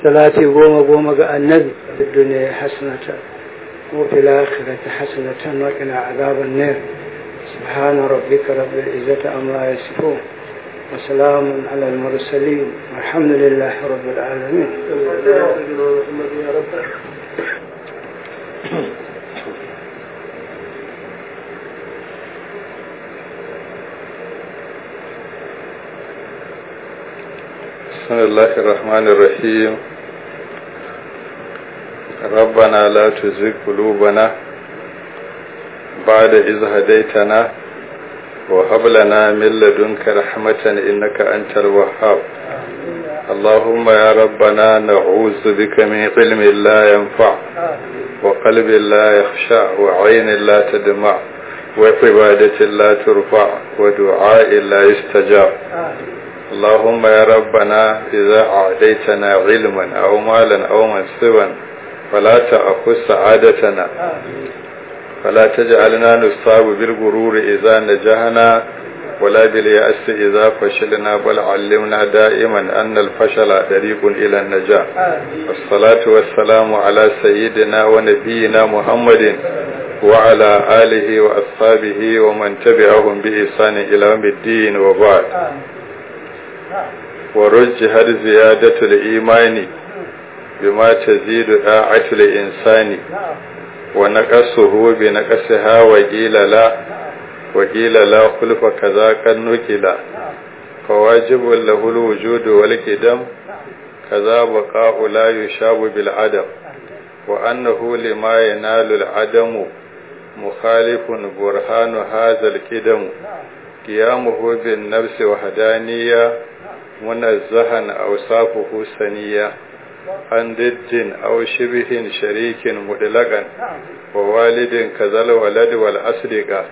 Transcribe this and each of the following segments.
salati goma goma ga annabi da duniya hasanatan wa fil akhirati hasanatan wa qina adhaban nar subhana rabbika rabbil izzati amma yasifun wa salamun ala al mursalin walhamdulillahi rabbil alamin. بسم الله الرحمن الرحيم. ربنا لا تزغ قلوبنا بعد إذ هديتنا وهب لنا من لدنك رحمة إنك أنت الوهاب. اللهم يا ربنا نعوذ بك من علم لا ينفع وقلب لا يخشع وعين لا تدمع وعبادة لا ترفع ودعاء لا يستجاب. اللهم يا ربنا إذا أعطيتنا علما أو مالا أو منصبا فلا تأخذ سعادتنا فلا تجعلنا نصاب بالغرور إذا نجحنا ولا باليأس إذا فشلنا بل علمنا دائما أن الفشل طريق إلى النجاح. والصلاة والسلام على سيدنا ونبينا محمد وعلى آله وأصحابه ومن تبعهم بإحسان إلى يوم الدين وبعد. ورجحت زيادة الإيمان بما تزيد طاعة الإنسان ونقصه بنقصها وقيل لا خلف كذا قد نقل فواجب له الوجود والقدم كذا بقاء لا يشاب بالعدم وأنه لما ينال العدم مخالف برهان هذا القدم قيامه بالنفس وحدانية منزها أوصافه سنية عن ضد أو شبه شريك مطلقا ووالد كذا الولد والأصدقاء.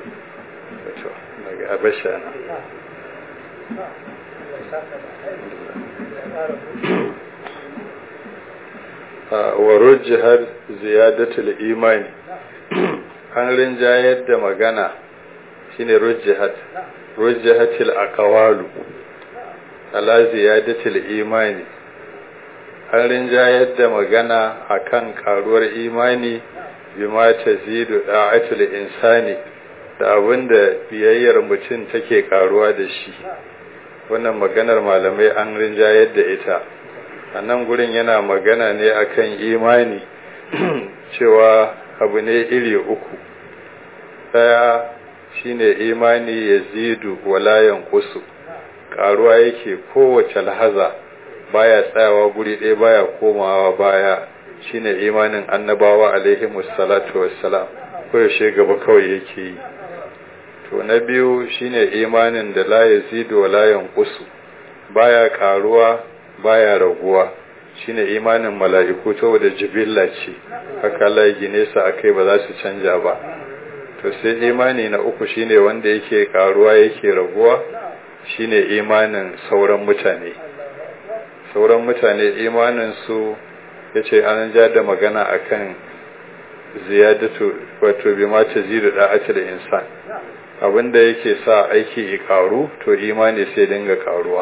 ورجحت زيادة الإيمان an rinjayar da magana shine rujjahatil aqwalu ala ziyadatil imani. An rinjayar da magana akan karuwar imani bima tazidu da'atul insani da abinda biyayyar mutum take karuwa da shi. Wannan maganar malamai an rinjayar da ita. A nan gurin yana magana ne akan imani cewa abu ne iri uku. Daya shine imani yazidu wala yanqusu, karuwa yake kowace lahaza, baya tsayawa guri ɗaya, baya komawa baya. Shine imanin annabawa alaihi wassalatu wassalam, koyaushe gaba kawai yake yi. To na biyu shine imanin da la yazidu wala yanqusu, baya karuwa baya raguwa. Shine imanin mala'iku, saboda jibilla ce haka Allah ya gine su akai, ba za su canja ba. To sai imani na uku shine wanda yake karuwa yake raguwa, shine imanin sauran mutane. Sauran mutane imanin su yace an ja da magana akan ziyadatu wato bima tazidu da'atul insan, abinda yake sa aiki ya karu to imani sai dinga karuwa.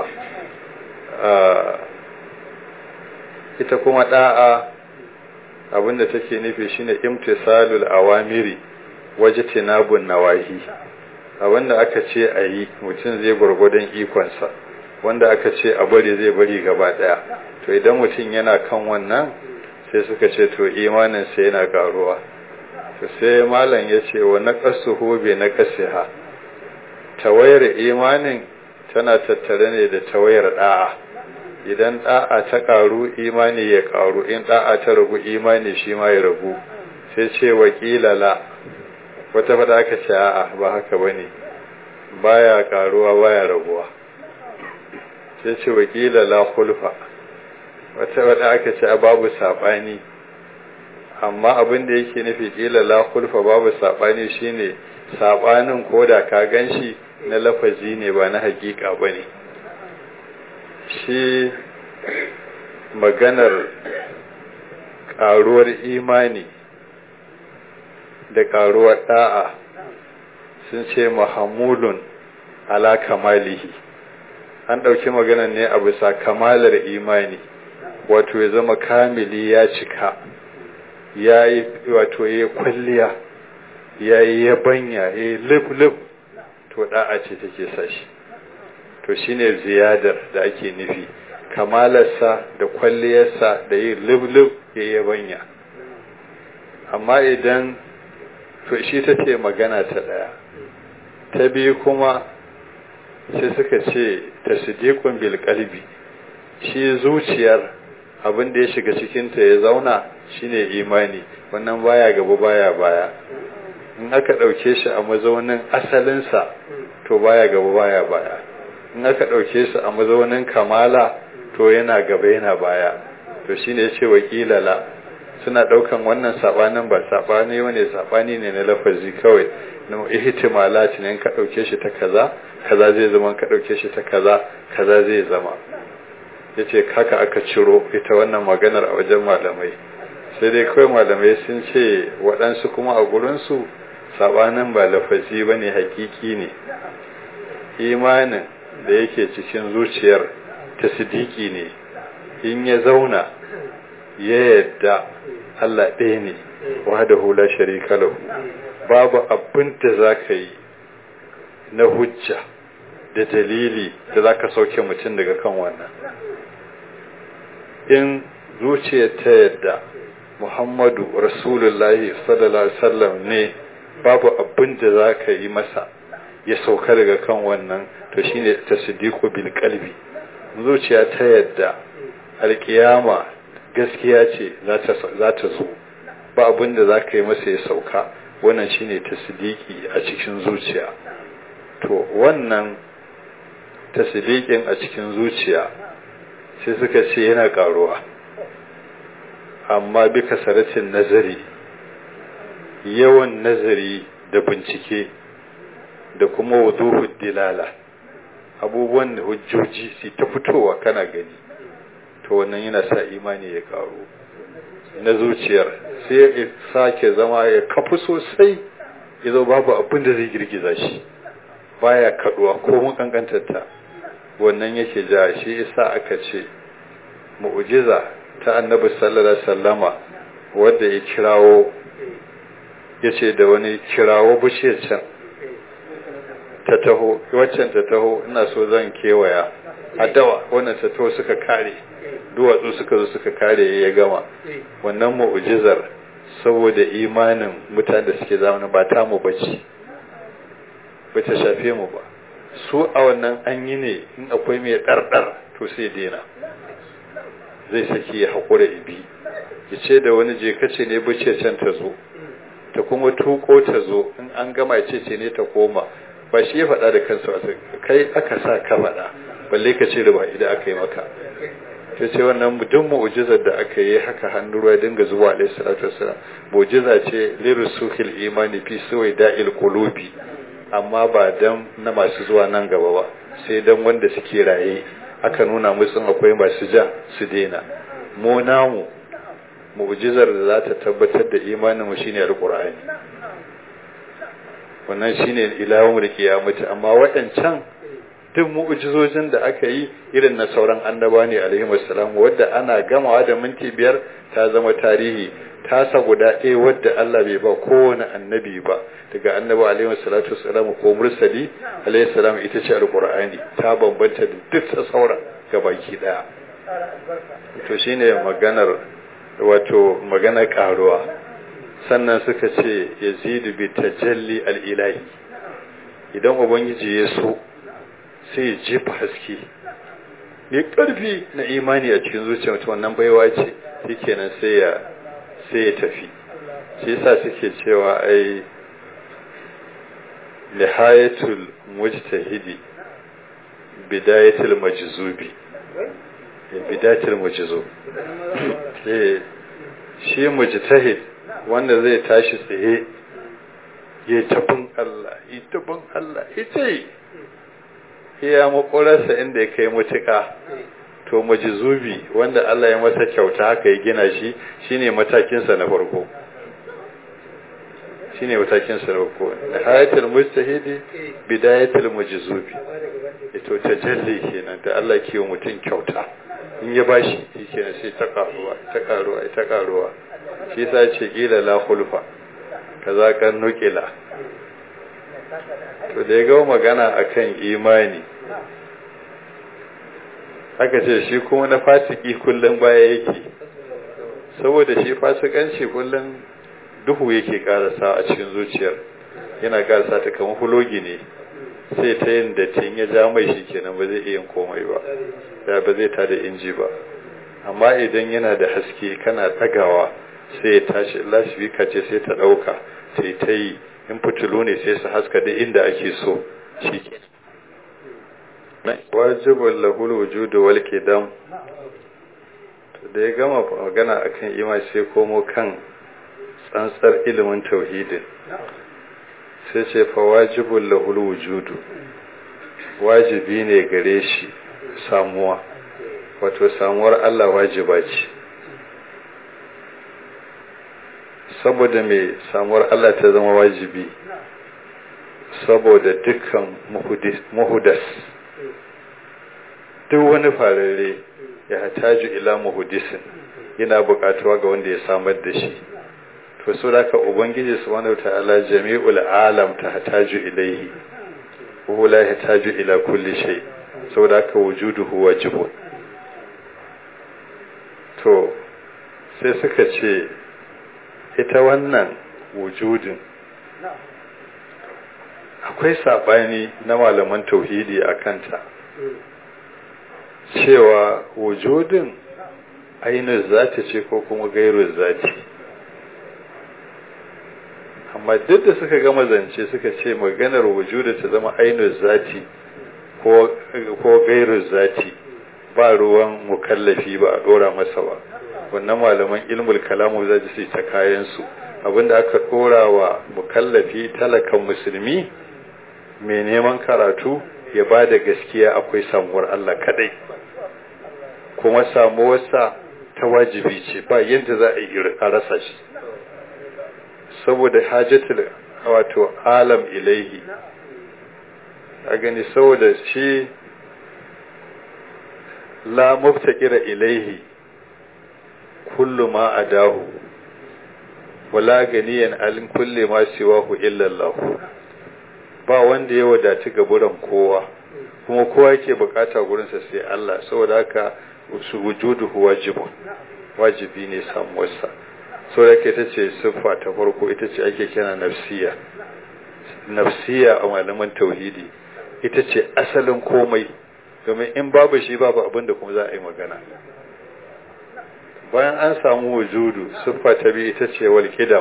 Ita kuma da'a abinda take nufi shine imtisalul awamiri wajtinabun nawahi. Abinda aka ce a yi mutum zai gurgurdan ikonsa, wanda aka ce a bari zai bari gaba daya. To idan mutum yana kan wannan sai suka ce to imanin sa yana karuwa. To sai malam yace wa naqasuhu bi naqasiha, tawayar imanin tana tattare ne da tawayar da'a. Idan da'a ta karu imani ya karu, in da'a ta ragu imani shi ma ya ragu. Sai ce wakila la, wata fada aka ce a'a ba haka bane, baya karuwa baya raguwa. Sai ce wakila la khulfa, wata fada aka ce babu sabani. Amma abin da yake nufi kila la khulfa babu sabani shine sabanin koda ka ganshi na lafazi ne ba na hakika bane. Shi maganar karuwar imani da karuwar da'a sun ce mahamulun ala kamalihi, an ɗauki maganar ne a bisa kamalar imani. wato ya zama kamili ya cika ya yi wato ya kwalliya ya yi yabanya ya yi lif to da'a ce take sa shi to shine ziyadar da ake nufi kamalarsa da kwalliyarsa da yi lif ya yi yabanya. Amma idan to shi ta ce magana ta ɗaya ta biyu kuma sai suka ce tasdiqun bil qalbi shi zuciyar abin da ya shiga cikinta ya zauna shine imani, wannan baya gaba baya baya. In aka ɗauke shi a mazaunin asalinsa to baya gaba baya baya, in aka ɗauke shi a mazaunin kamala to yana gaba yana baya. To shine ya ce wakilala suna ɗaukan wannan saɓanin ba saɓani wane saɓani ne na lafazi kawai na ihtimalat ne. In ka ɗauke shi ta kaza kaza zai zama, ka ɗauke shi ta kaza kaza zai zama. yace haka aka ciro ita wannan maganar a wajen malamai, sai dai kawai malamai sun ce waɗansu kuma a gurinsu saɓanin ba lafazi ba ne, hakiki ne. Imanin da yake cikin zuciyar tasdiki ne, in ya zauna ya yadda Allah ɗaya ne wahdahu la sharika lahu, babu abin da za ka yi na hujja da dalili da za ka sauke mutum daga kan wannan. In zuciya ta yadda Muhammadu Rasulullahi sallallahu alaihi wasallam ne, babu abin da za ka yi masa ya sauka daga kan wannan, to shine tasdiqu bil qalbi. Zuciya ta yadda alkiyama gaskiya ce za ta zo, ba abin da za ka yi masa ya sauka, wannan shine tasdiki a cikin zuciya. To wannan tasdiqin a cikin zuciya sai suka ce yana karuwa, amma bi kasaratin nazari, yawan nazari da bincike da kuma wuduhud dilala, abubuwan da hujjoji su ta fitowa kana gani, to wannan yana sa imani ya karu na zuciyar, sai ya sake zama ya kafu sosai, yazo babu abin da zai girgiza shi, baya kaduwa ko mun kankantarta. Wannan yake ja shi yasa aka ce mu'jiza ta annabi sallallahu alaihi wasallama wanda ya kirawo, yace da wani kirawo bishiyar can ta taho, waccan ta taho, ina so zan kewaya adawa, wannan ta taho suka kare, duwatsu suka zo suka kare ya gama. Wannan mu'jizar saboda imanin mutanen da suke zamanin ba ta mu bace, ba ta shafe mu ba. Su a wannan an yi ne in akwai mai ɗarɗar to sai daina, zai saki ya haƙura ibi, ya ce da wani je kace ne bace can ta zo, ta kuma tuko ta zo, in an gama ce ne ta koma, ba shi ya faɗa da kansa, kai aka sa ka faɗa, balle ka ce da ba idan aka yi maka. Ta ce wannan duk mu'jizar da aka yi haka hannu ruwa dinga zuwa alaihi salatu wassalam, mu'jiza ce lirusukil imani fi suwai da'il qulubi, amma ba dan na masu zuwa nan gaba ba, sai dan wanda suke raye aka nuna musu akwai masu ja su daina. Mu namu mu'jizar da za ta tabbatar da imanin mu shine alqur'ani, wannan shine ilahun qiyamati. Amma waɗancan duk mu'jizojin da aka yi irin na sauran annaba ne alaihi wassalam, wadda ana gamawa da minti 5 ta zama tarihi. Tasa guda ɗaya wadda Allah bai ba kowane annabi ba daga annabi alaihi wassalatu wassalam ko mursali alaihi salam, ita ce alqur'ani. Ta bambanta da duk ta sauran gabaki daya. To shine maganar, wato maganar karuwa. Sannan suka ce yazidu bi tajalli al-ilahi, idan ubangiji ya so sai ya jefa haske mai karfi na imani a cikin zuciya mutum, wannan baiwa ce, shikenan sai ya tafi. Shi yasa suke cewa ai nihayatul mujtahidi bidayatul majzubi, bidayatul majzub. Shi mujtahid wanda zai tashi tsaye ya tabin Allah, ita iya makorarsa inda ya kai mutuka. To majzubi wanda Allah ya masa kyauta haka ya gina shi, shine matakinsa na farko, hayatul mujtahidi bidayatul majzubi. Ito tajalli kenan da Allah ke wa mutum kyauta in ya bashi shikenan sai ta karuwa shi yasa ce kila la khulfa kaza kan nukila. To da ya ga magana akan imani aka ce shi kuma na fasiki kullum baya yake, saboda shi fasikanci kullum duhu yake karasa a cikin zuciyar, yana karasa ta kamar hulogi ne, sai ta yin dattin ya ja mai shi kenan ba zai iya komai ba, da ba zai tada inji ba. Amma idan yana da haske kana tagawa sai ya tashi, lasifika ce sai ta dauka sai ta yi, in fitilu ne sai su haska da inda ake so shi ke. Wajibul lahul wujudu wal qidam. To da ya gama magana akan imani sai komo kan tsantsar ilimin tauhidin, sai ce fa wajibul lahul wujudu, wajibi ne gare shi samuwa, wato samuwar Allah wajiba ce. Saboda mai samuwar Allah ta zama wajibi, saboda dukkan muhudas, duk wani farare ya hataju ila muhudisin, yana bukatuwa ga wanda ya samar da shi. To so da ka ubangiji subhanahu ta'ala jami'ul alam ta hataju ilaihi, wa la hataju ila kulli shay, saboda ka wujuduhu wajibun. To sai suka ce ita wannan wujudin akwai sabani na malaman tauhidi a kanta, cewa wujudin ainihin zati ce ko kuma gairu zati. Amma duk da suka gama zance suka ce maganar wujudu ta zama ainihin zati ko gairu zati, ba ruwan mukallafi, ba a dora masa ba. Wannan malaman ilmul kalamu za su ta kayansu, abinda aka dora wa mukallafi talakan musulmi mai neman karatu ya ba da gaskiya akwai samuwar Allah kadai, kuma samuwarsa ta wajibi ce, ba yadda za a yi a rasa shi, saboda hajjatul wato alam ilaihi. A gani saboda shi la muftaqira ilaihi kullu ma adahu wala ganiyan alin kulli ma siwahu illa Allah. Ba wanda ya wadatu ga buran kowa, kuma kowa yake bukata gurin sa sai Allah. Saboda haka su wujuduhu wajibun, wajibi ne samuwarsa. Saboda haka ita ce siffa ta farko, ita ce ake kira nafsiya. Nafsiya a malaman tauhidi ita ce asalin komai, domin in babu shi babu abinda kuma za a yi magana. Bayan an samu wujudu, siffa ta biyu ita ce wal qidam.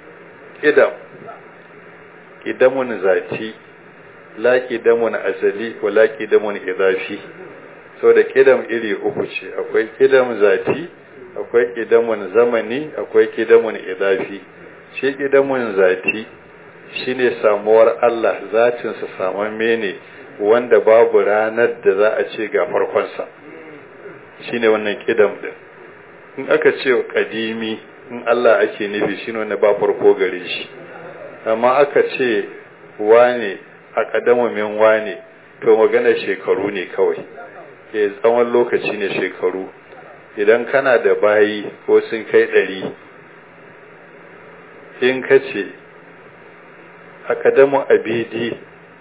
Qidamun zati, la qidamun azali wa la qidamun idafi. Saboda qidam iri uku ce, akwai qidam zati, akwai qidamun zamani, akwai qidamun idafi. Shi qidamun zati shine samuwar Allah, zatin sa samamme ne wanda babu ranar da za a ce ga farkon sa. Shine wannan qidam din. In aka ce kadimi, in Allah ake nufi shine wanda ba farko gare shi. Amma aka ce wane a kadama min wane, to magana shekaru ne kawai, ke tsawon lokaci ne shekaru. Idan kana da bayi ko sun kai 100, in ka ce a kadamu abidi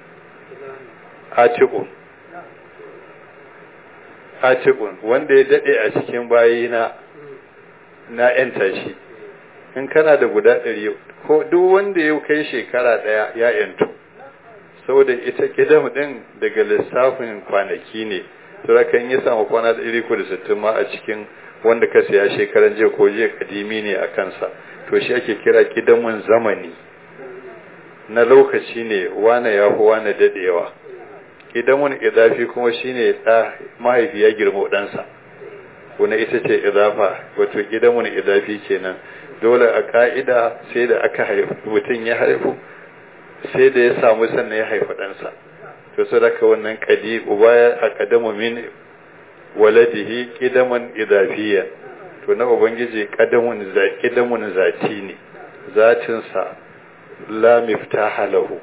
atiqun wanda ya dade a cikin bayina na yanta shi, in kana da guda 100 ko duk wanda ya kai shekara daya ya yantu. Saboda ita kidam din daga lissafin kwanaki ne, to kan yi samu kwana 160 ma a cikin wanda ka siya shekaran jiya ko jiya kadimi ne a kansa, to shi ake kira kidamun zamani, na lokaci ne, wane ya fi wane dadewa. Kidamun idafi kuma shine da mahaifi ya girmo ɗansa, wanda ita ce idafa, wato kidamun idafi kenan. Dole a ka'ida sai da aka haifu mutum ya haifu, sai da ya samu sannan ya haifi ɗansa. To sai da wannan kadi uba a kadamu min waladihi kidaman idafiya. To na ubangiji kidamun zati ne, zatinsa la miftaha lahu,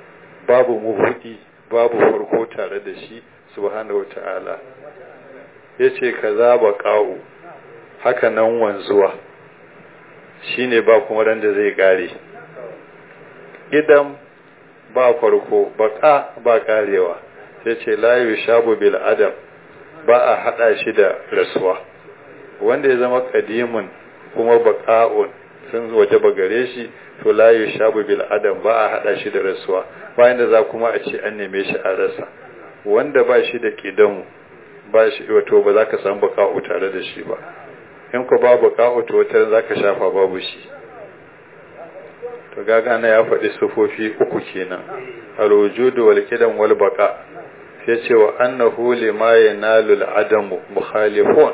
babu muhudi, babu farko tare da shi subhanahu wata'ala. yace kaza baqa'u haka nan wanzuwa shine ba kuma ran da zai kare idan ba farko baqa ba karewa sai ce la yushabu bil adam ba a hada shi da rasuwa wanda ya zama qadimun kuma baqa'un sun waje ba gare shi to la yushabu bil adam ba a hada shi da rasuwa bayan da za kuma a ce an neme shi a rasa wanda ba shi da kidamu ba shi wato ba za ka samu baqa'u tare da shi ba in ko babu baqa'u to wata za ka shafa babu shi to gaga na ya faɗi sufofi uku kenan al-wujudu wal qidam wal baqa sai ce wa annahu lima yanalu al-adamu mukhalifun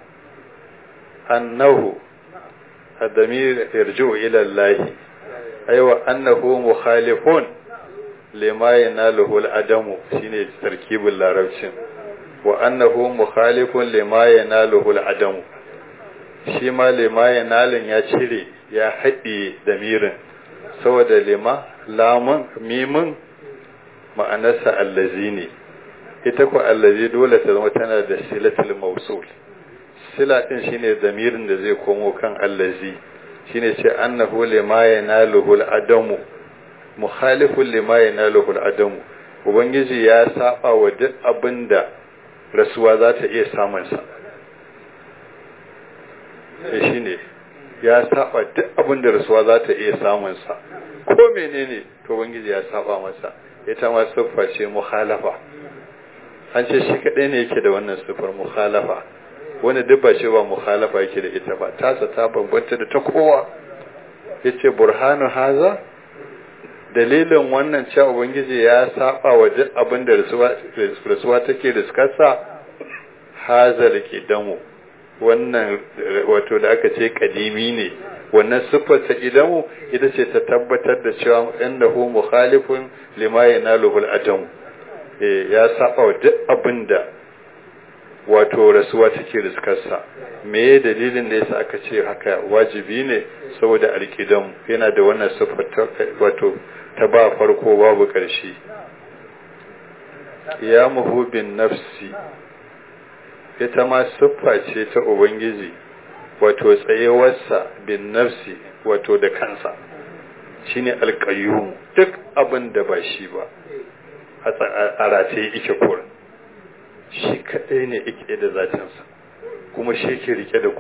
annahu الضمير يرجع إلى الله أيوة أنه مخالف لما يناله الأدم شيني تركيب العربي وأنه مخالف لما يناله الأدم شما لما ينال يا شري يا حدي ضمير سوى لما لام ميم معنى الذين ita allazi dole ta zama tana da silatul mawsul sila din shine zamirin da zai komo kan allazi shine ce annahu lima yanaluhu al-adamu mukhalifun lima yanaluhu al-adamu ubangiji ya saba wa duk abinda rasuwa za ta iya samun sa shine ya saba duk abinda rasuwa za ta iya samun sa ko menene to ubangiji ya saba masa ita ma siffa ce mukhalafa an ce shi kadai ne yake da wannan siffar mukhalafa wani duk ba ce ba mukhalafa yake da ita ba tasa ta bambanta da ta kowa yace burhanu haza dalilin wannan cewa ubangiji ya saba wa duk abin da rasuwa take riskarsa haza damu wannan wato da aka ce kadimi ne wannan siffar ta idamu ita ce ta tabbatar da cewa innahu mukhalifun lima yanaluhu al-adam ya saba wa duk abin da wato rasuwa take riskarsa me dalilin da yasa aka ce haka wajibi ne saboda alƙidam yana da wannan siffar wato ta ba farko babu ƙarshe ya muhubin nafsi ita ma siffa ce ta ubangiji wato tsayewarsa bin nafsi wato da kansa shine alqayyum duk abin da ba shi ba a rataye yake kurin shi kadai ne yake da zatinsa kuma shi ke rike da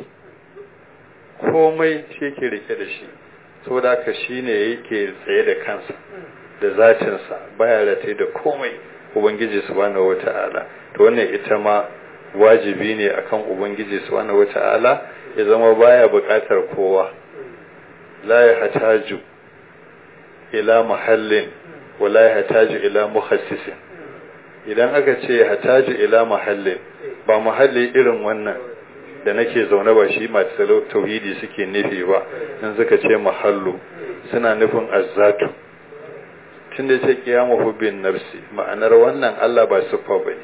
komai shi ke rike da shi saboda haka shine yake tsaye da kansa da zatinsa baya rataye da komai ubangiji subhanahu wata'ala to wannan ita ma wajibi ne akan ubangiji subhanahu wata'ala ya zama baya buƙatar kowa la yahtaju ila mahallin wala yahtaju ila mukhassisin idan aka ce yahtaju ila mahallin ba mahalli irin wannan da nake zaune ba shi masu tauhidi suke nufi ba in suka ce mahallu suna nufin azzatu tunda ce qiyamu hubbin nafsi ma'anar wannan Allah ba siffa bane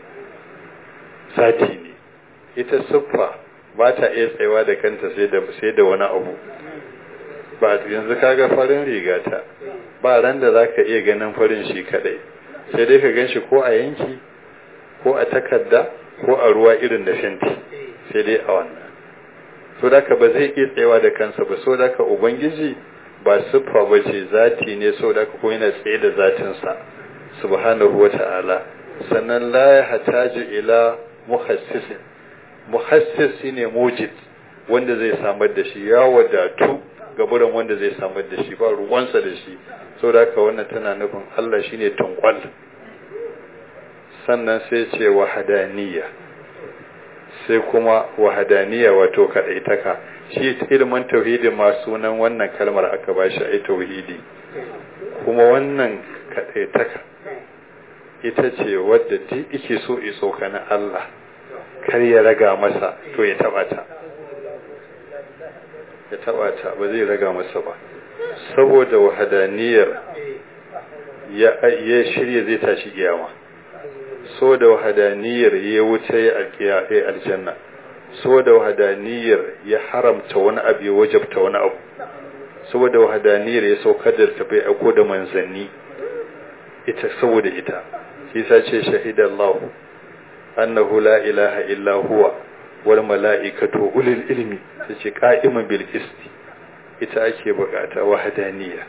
sati ne ita siffa ba ta iya tsayawa da kanta sai da wani abu ba yanzu kaga farin rigata ba ran da zaka iya ganin farin shi kadai sai dai ka ganshi ko a yanki ko a takarda ko a ruwa irin da fenti sai dai a wannan so da ka ba zai iya tsayawa da kansa ba so da ka ubangiji ba siffa ba ce zati ne so da ka ko yana tsaye da zatinsa subhanahu wata'ala sannan la ya hataji ila muhassis ne mujid wanda zai samar da shi ya wadatu gaburan wanda zai samar da shi ba ruwansa da shi so da haka wannan tana nufin Allah shine tunkwal sannan sai ce wahadaniya sai kuma wahadaniya wato kadaitaka shi ilimin tauhidi ma sunan wannan kalmar aka bashi ai tauhidi kuma wannan kadaitaka ita ce wadda duk yake so iso kana Allah kar ya raga masa to ya taba ta ba zai raga masa ba saboda wahadaniyar ya shirye zai tashi kiyama saboda wahadaniyar ya wuce ya aljanna saboda wahadaniyar ya haramta wani abu ya wajabta wani abu saboda wahadaniyar ya saukar da tafi aiko da manzanni ita saboda ita shi sa ce shahidallahu annahu la ilaha illa huwa wal mala'ikatu ulul ilmi tace qa'iman bil qisti ita ake bukata wahdaniyya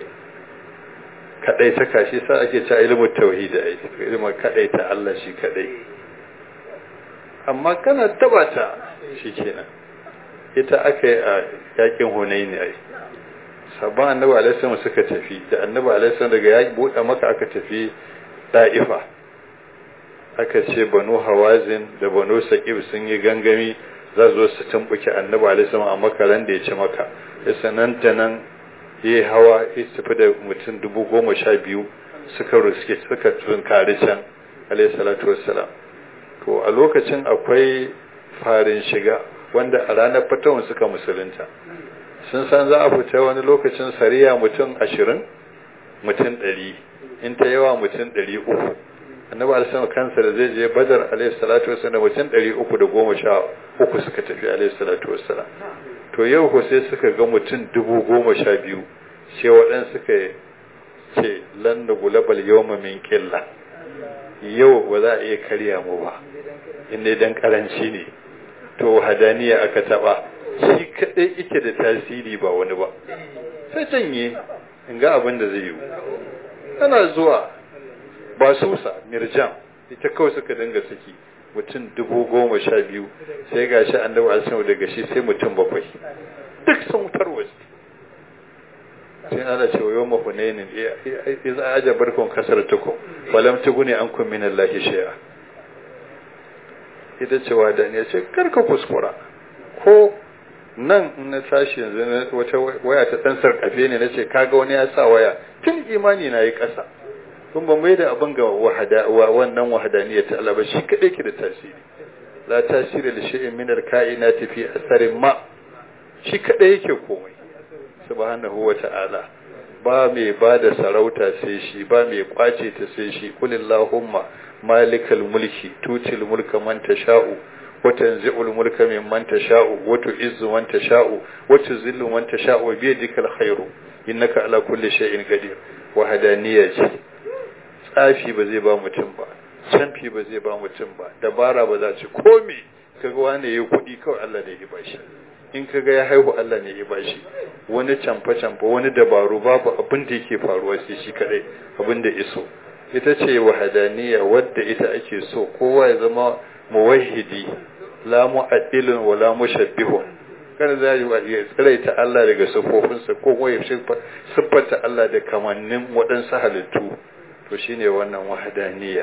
kadai ta kashi sa ake ta ilmu tauhid ai ilmu kadai ta Allah shi kadai amma kana tabata shikenan ita akai a yakin Hunaini ai sabban annabi alaihi wasallam suka tafi da annabi alaihi wasallam daga yaki buɗe maka aka tafi Daifa aka ce banu Hawazin da banu Saqif sun yi gangami za zo su tumbuke annabi alaihi wasallam a makaran da ya ci maka sanan ta nan yayi hawa ya tafi da mutum 12,000 suka tunkari can alaihi salatu wassalam to a lokacin akwai farin shiga wanda a ranar fatawun suka musulunta sun san za a fita wani lokacin sariya mutum 20 mutum 100 in ta yawa mutum 300 annabi alaihi kansa da zai je badar alaihi salatu wassalam mutum 313 suka tafi alaihi salatu wassalam to yau ko sai suka ga mutum 12,000 sai waɗansu suka ce lan da gulabal yawma min qilla yau ba za a iya karya mu ba inda dan karanci ne to hadaniya aka taba shi kadai yake da tasiri ba wani ba sai canye in ga abin da zai yi ana zuwa ba susa mirjam ita kawai suka dinga saki mutum 12,000 sai gashi annabi alaihi daga shi sai mutum 7 duk sun tarwaje sai ana cewa yau mahunainin iza ajabarkum kasaratukum walam tuguni ankum min allahi shay'a ita cewa da ne ce karka kuskura ko nan in na tashi yanzu wata waya ta dan sarkafe ne nace kaga wani ya sa waya tun imani na yi kasa kun ban mai da abin ga wannan wahadaniyar ta Allah ba shi kadai ke da tasiri la tasiri li shay'in min al-kainati fi asarin ma shi kadai yake komai subhanahu wa ta'ala ba mai ba da sarauta sai shi ba mai kwace ta sai shi kulillahumma malikal mulki tutil mulka man tasha'u wa tanzi'ul mulka mimman tasha'u wa tu'izzu man tasha'u wa tuzillu man tasha'u bi yadikal khairu innaka ala kulli shay'in qadir wa hadaniyya ce tsafi ba zai ba mutum ba canfi ba zai ba mutum ba dabara ba za ci komai kaga wani yayi kudi kawai Allah ne ya bashi in kaga ya haihu Allah ne ya bashi wani camfa wani dabaru babu abin da yake faruwa sai shi kadai abin da iso ita ce wahadaniya wadda ita ake so kowa ya zama muwahhidi la mu'addilun wa la mushabbihun kada za yi tsiraita Allah daga sifofinsa ko kuma ya siffata Allah da kamannin waɗansu halittu to shine wannan wahadaniya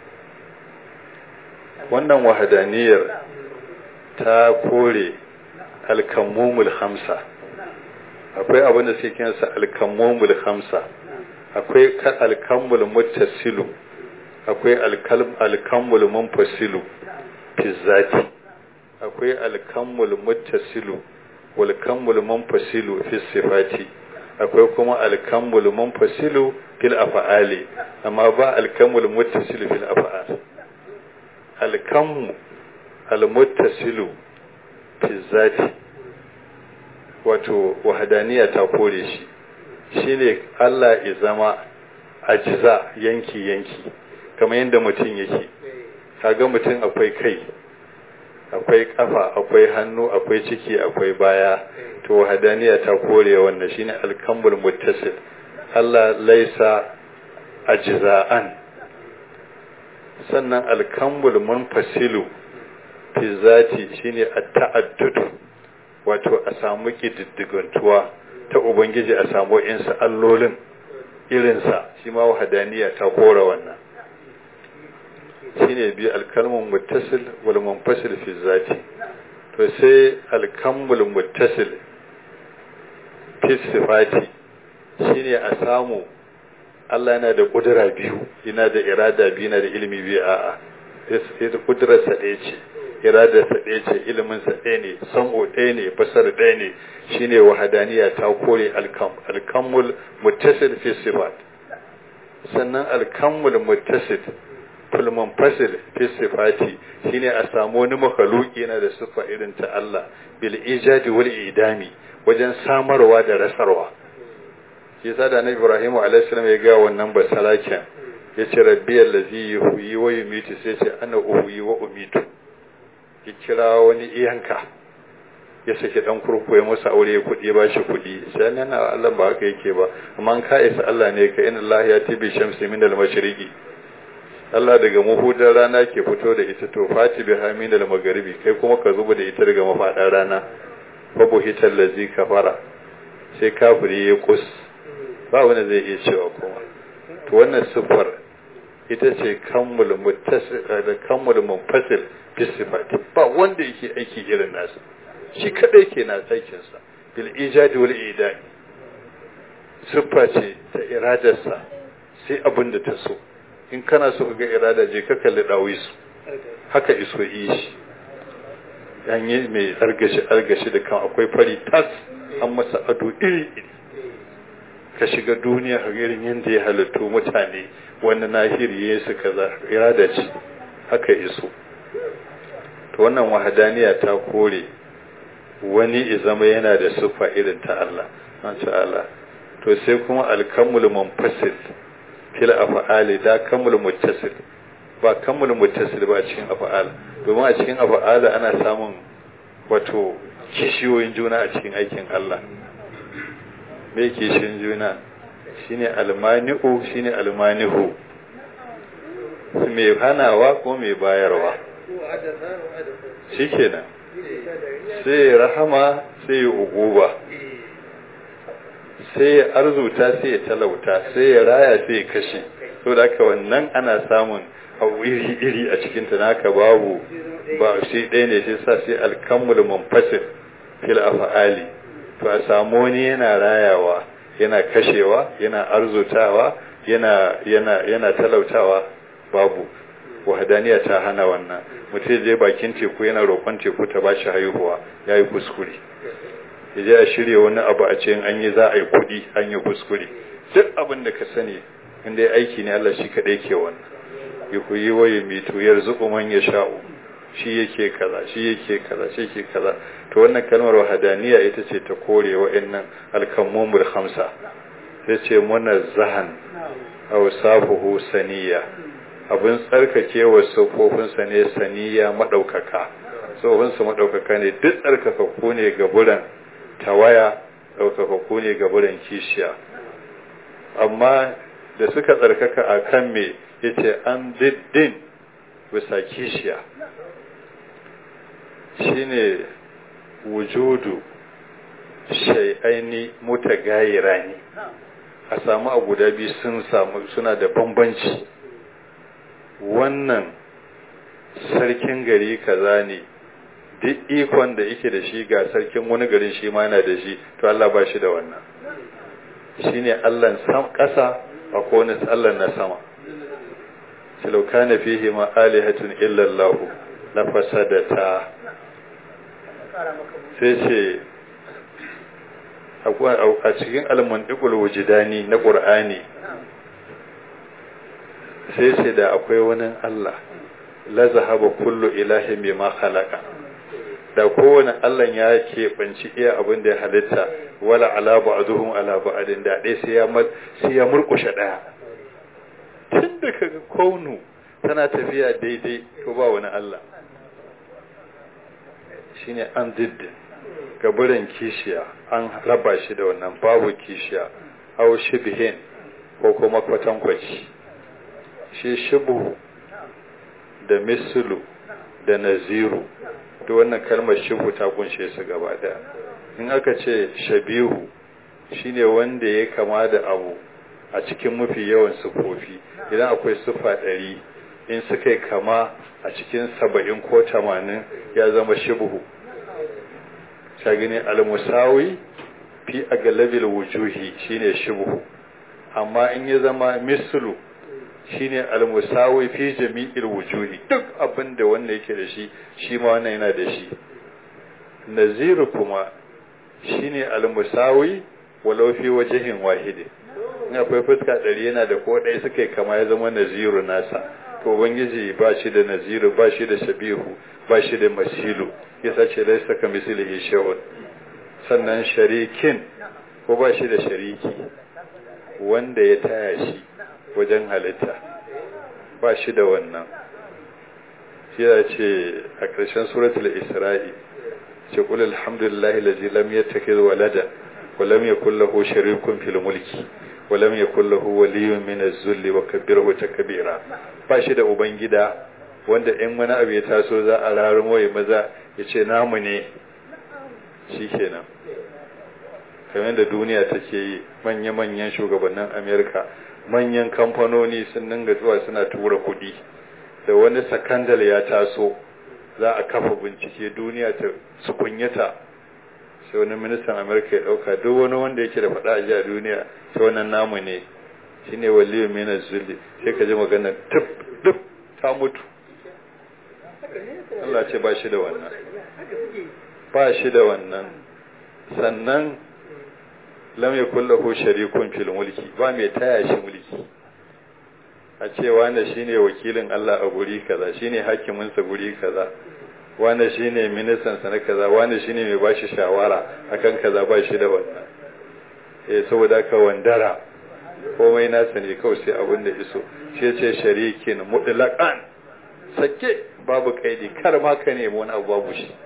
wannan wahadaniyar ta kore alkammumul hamsa akwai abin da suke kinsa alkammumul hamsa akwai alkammul muttasilu akwai alkammul munfasilu fi zati akwai alkammul muttasilu wal kammul munfasilu fi sifati akwai kuma alkammul munfasilu fil af'ali amma ba alkammul muttasilu fil af'al alkammu almuttasilu fi zati wato wahadaniya ta kore shi shine Allah ya zama ajiza yanki kamar yadda mutum yake kaga mutum akwai kai akwai kafa akwai hannu akwai ciki akwai baya to wahadaniya ta kore wannan shine alkamul muttasil Allah laisa ajza'an sannan alkamul munfasilu fi zati shine at-ta'addud wato a samu kididdigantuwa ta ubangiji a samu insa allolin irinsa shi ma wahadaniya ta kora wannan shine bi alkalmun muttasil wal munfasil fi zati to sai alkamul muttasil fi sifati shine a samu Allah yana da kudura biyu yana da irada biyu yana da ilimi biyu a'a sai da kudurarsa ɗaya ce iradarsa ɗaya ce iliminsa ɗaya ne sam'o ɗaya ne basar ɗaya ne shine wahadaniya ta kore alkammul muttasil fi sifat sannan alkammul muttasil fil munfasil fi sifati shine a samu wani makhluki yana da sifa irin ta Allah bil ijadi wal idami wajen samarwa da rasarwa shi yasa da Annabi Ibrahim alaihi salam ya ga wannan basalakin yace rabbiyal ladzi yuhyi wa yumitu sai ce ana uhyi wa umitu ya kira wani iyanka ya saki dan kurku ya masa aure kuɗi ba shi kuɗi sai nan Allah ba haka yake ba amma an ka isa Allah ne ka inna Allah ya tibi shamsi min al-mashriqi Allah daga muhudar rana ke fito da ita to fati bi hamin al-magharibi kai kuma ka zuba da ita daga mafadar rana babu hitar lazi kafara sai kafiri ya kus ba wanda zai iya cewa kuma to wannan sifar ita ce kammul muttasil da kammul munfasil fi sifati ba wanda yake aiki irin nasa shi kadai ke na aikin sa bil ijadi wal idai sifa ce ta iradarsa sai abin da ta so in kana so ga irada je ka kalli dawisu haka iso yi shi yanye mai argashi da kan akwai fari tas an masa ado iri ka shiga duniya a irin yadda ya halittu mutane wanda nahiri ya su kaza irada ce haka iso to wannan wahadaniya ta kore wani izama yana da sufa irin ta Allah Allah to sai kuma alkamul munfasil fil af'ali da kamul muttasil ba kamul muttasil ba cikin af'al domin a cikin af'al ana samun wato kishiyoyin juna a cikin aikin Allah me kishiyoyin juna shine almani'u shine almanihu me hanawa ko me bayarwa shikenan sai rahama sai uquba sai ya arzuta sai ya talauta sai ya raya sai ya kashe so da haka wannan ana samun abu iri a cikin ta naka babu ba shi ɗaya ne sai sa sai alkammul munfasil fil af'ali to a samu wani yana rayawa yana kashewa yana arzutawa yana talautawa babu wahadaniya ta hana wannan mutum je bakin teku yana roƙon teku ta bashi haihuwa yayi kuskure yaje a shirye wani abu a cikin an yi za a yi kudi an yi kuskure duk abin da ka sani inda ya aiki ne Allah shi kadai ke wannan yi waye mito yarzuqu man yasha'u shi yake kaza shi yake kaza shi yake kaza to wannan kalmar wahadaniya ita ce ta kore wa'annan alkamumul khamsa sai ce munazzahan aw safuhu saniya abin tsarkakewa sofofinsa ne saniya madaukaka sofofinsa madaukaka ne duk tsarkakakku ne ga buran tawaya ɗaukakakku ne ga buran kishiya amma da suka tsarkaka a kan me yace an diddin bisa kishiya shine wujudu shay'aini mutagayirani a samu a guda biyu suna da bambanci wannan sarkin gari kaza ne duk ikon da yake da shi ga sarkin wani garin shi ma yana da shi to Allah ba shi da wannan shine Allah ƙasa akwai wani Allah na sama silau kana fihi ma alihatun illa Allah la fasadata sai ce a cikin al-mantiqul wujidani na Qur'ani sai ce da akwai wani Allah la zahaba kullu ilahin bima khalaqa da kowane Allah ya keɓanci iya abin da ya halitta wala ala ba'duhum ala ba'din da dai sai ya murkushe daya tunda kaga kaunu tana tafiya daidai to ba wani Allah shine an diddin gaburan kishiya an raba shi da wannan babu kishiya aw shibhin ko kuma kwatankwaci shi shibu da mislu da naziru to wannan kalmar shibu ta kunshe su gaba daya in aka ce shabihu shine wanda ya kama da abu a cikin mafi yawan sufofi idan akwai sufa 100 in suka yi kama a cikin 70 ko 80 ya zama shibu shagini al-musawi fi aglabil wujuhi shine shibu amma in ya zama mislu shine al-musawi fi jami'il wujuhi duk abin da wannan yake da shi shi ma wannan yana da shi naziru kuma shine al-musawi walau fi wajhin wahid in akwai fuska 100 yana da ko dai suka kama ya zama naziru nasa to ubangiji ba shi da naziru ba shi da shabihu ba shi da masilu yasa ce laysa kamislihi shay'un sannan sharikin ko ba shi da shariki wanda ya taya shi wajen halitta ba shi da wannan. shi ya ce a ƙarshen suratul isra'i ce qul alhamdulillahi allazi lam yattakhidh walada wa lam yakul lahu sharikun fil mulki wa lam yakul lahu waliyyun min az-zulli wa kabbirhu takbira. ba shi da ubangida wanda in wani abu ya taso za a rarumo ya maza ya ce namu ne shikenan. kamar da duniya take yi, manya-manyan shugabannin Amerika, manyan kamfanoni sun dinga zuwa suna tura kuɗi, da wani sakandal ya taso za a kafa bincike duniya ta su kunyata, sai wani ministan Amerika ya ɗauka duk wani wanda yake da faɗa a duniya sai wannan namu ne, shine waliyu mina zulli, sai ka ji magana duk ta mutu. Allah ce ba shi da wannan, ba shi da wannan. Sannan lam yakul lahu sharikun fil mulki, ba mai taya shi mulki a ce wanda shine wakilin Allah a guri kaza, shine hakimin sa guri kaza, wanda shine ministan sa na kaza, wanda shine mai bashi shawara akan kaza, ba shi da wannan. Saboda ka wandara komai nasa ne kawai sai abin da iso. shi ce sharikin mutlaqan, sake babu kaidi, kar ma ka nemi wani abu babu shi.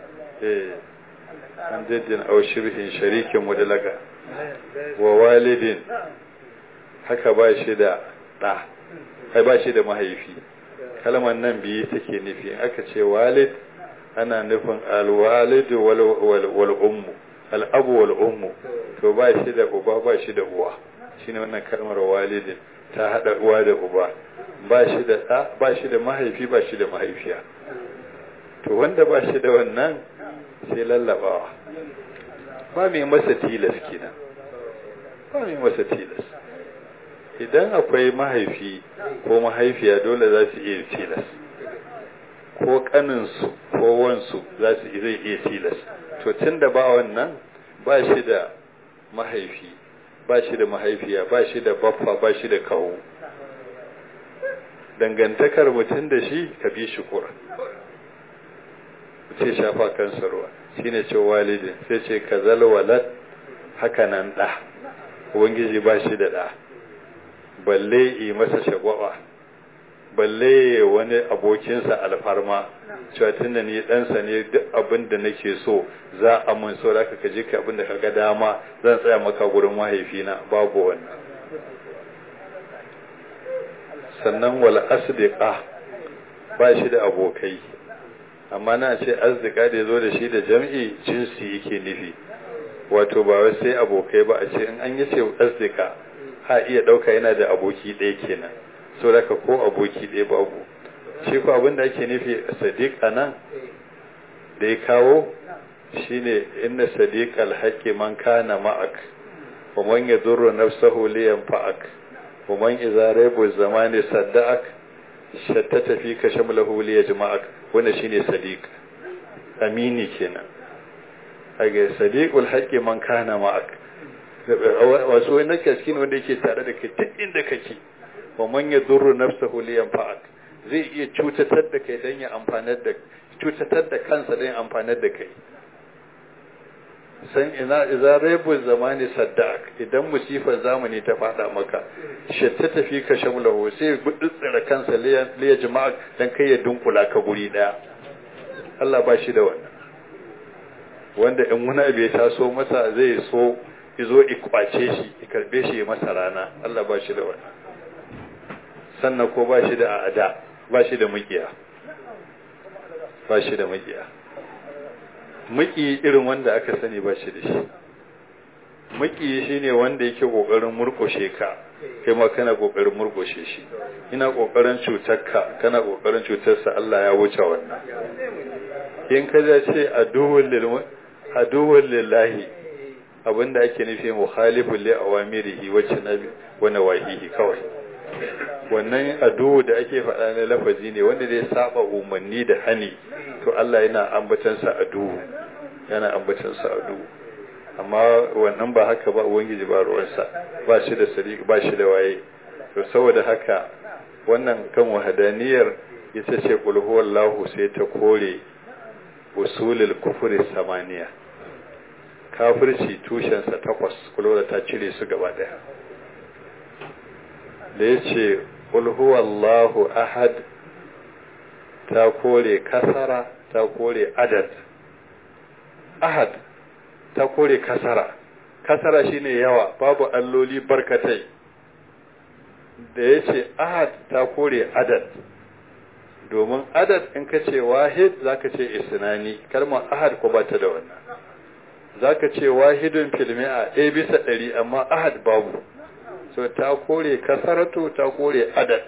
an jaddin aw shirhin sharikin mudlaqa wa walidin, haka ba shi da da, kai ba shi da mahaifi. kalmar nan biyu take nufi. aka ce walid ana nufin alwalid wal ummu, al'abu wal ummu, to ba shi da uba ba shi da uwa, shine wannan kalmar walidin, ta hada uwa da uba. ba shi da da, ba shi da mahaifi, ba shi da mahaifiya. to wanda ba shi da wannan sai lallabawa, ba mai masa tilas kenan, ba mai masa tilas. idan akwai mahaifi ko mahaifiya dole za su iya tilas, ko kaninsu ko wansu zai iya tilas. to tunda ba wannan, ba shi da mahaifi, ba shi da mahaifiya, ba shi da baffa, ba shi da kawo, dangantakar mutum da shi ka bi shi kura, ce shafa kansa ruwa, shine ce walidin. sai ce kazal walad, haka nan da, ubangiji ba shi da da, balle yi masa shagwaba, balle wani abokinsa alfarma cewa tunda ni ɗansa ne duk abin da nake so za a mun so da ka je ka abin da ka ga dama, zan tsaya maka gurin mahaifina, babu wannan. sannan wal asdiqa, ba shi da abokai, amma na ce asdiqa da yazo da shi da jam'i jinsi yake nufi, wato ba wai sai abokai ba. a ce in an yi ce asdiqa ha iya dauka yana da aboki ɗaya kenan, so da ka ko aboki ɗaya babu. shi ko abin da ake nufi sadiq anan da ya kawo shine inna sadiqal haqqi man kana ma'ak wa man yadurru nafsahu li yanfa'ak wa man idza raybu zamani sadda'ak shattata fika shamlahu li yajma'ak. wannan shine sadiq, amini kenan. kage sadiqul haqqi man kana ma'ak, wasu wani kaskin wanda yake tare da kai duk inda kake. wa man yadurru nafsahu li yanfa'ak, zai iya cutatar da kai dan ya amfanar da, cutatar da kansa dan ya amfanar da kai. san ina idza raybu zamani saddaq, idan musifar zamani ta fada maka, shatta tafi ka shamlahu, sai gudutsira kansa liya jama'a dan kai ya dunkula ka guri daya. Allah ba shi da wannan, wanda in wani abu ya taso masa zai so izo ikwace shi, ikarbe shi ya masa rana. Allah ba shi da wannan. sannan ko ba shi da a'ada, ba shi da mukiya, ba shi da mukiya. muki irin wanda aka sani ba shi da shi. muki shine wanda yake kokarin murkushe ka, kai ma kana kokarin murkushe shi. ina kokarin cutarka, kana kokarin cutarsa. Allah ya wuce wannan. in ka ce aduwwul lillahi, abinda ake nufi muhalifun li awamirihi wacce nabi wa nawahihi kawai. wannan aduwu da ake faɗa na lafazi ne wanda zai saba umarni da hani, to Allah yana ambatansa aduwu, yana ambatansa aduwu. amma wannan ba haka ba, ubangiji ba ruwansa, ba shi da sadiq, ba shi da waye. to saboda haka wannan kan wahadaniyar ita ce qul huwallahu, sai ta kore usulul kufri samaniya, kafirci tushensa 8, kula ta cire su gaba daya. da yace qul huwallahu ahad ta kore kasara ta kore adad. Ahad ta kore kasara shine yawa, babu alloli barkatai. Da yace ahad ta kore adad, domin adad in ka ce wahid zaka ce isnani, kalmar ahad ko bata da wannan. Zaka ce wahidun fil mi'a ɗaya bisa ɗari, amma ahad babu. So ta kore kasaratu ta kore adad.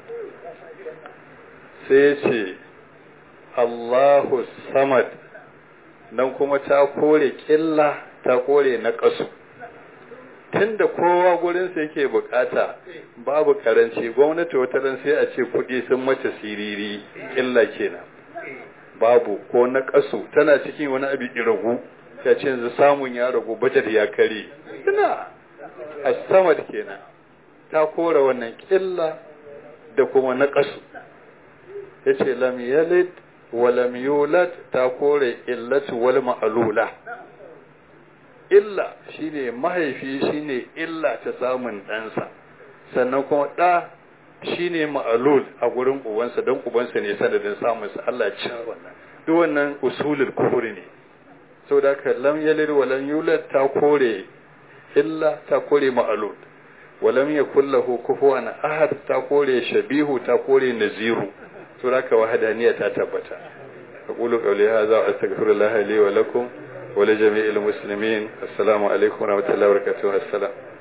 Sai yace Allahu samad, nan kuma ta kore ƙilla ta kore na ƙasu. Tunda kowa gurinsa yake bukata, babu karanci, gwamnati wata ran sai a ce kuɗi sun mace siriri, ƙilla kenan. Babu ko na ƙasu, tana cikin wani abu iragu, ya ce yanzu samun ya ragu, bajet ya kare. Ina as-samad kenan, ta kore wannan ƙilla da kuma na ƙasu. Yace lam yalid wa lam yulad, ta kore illatu wal ma'lula. Illa shine mahaifi, shine illa ta samun ɗansa, sannan kuma ɗa shine ma'alul a gurin ubansa, don ubansa ne sanadin samunsa. Allah ci wannan, duk wannan usulul kufri ne. Saboda haka lam yalid wa lam yulad ta kore illa ta kore ma'alul, wa lam yakul lahu kufuwan ahad ta kore shabihu ta kore naziru. Saboda haka wahdaniyya ta tabbata. aqulu qawli hadha wa astaghfirullaha li wa lakum ولجميع المسلمين. السلام عليكم ورحمة الله وبركاته. السلام.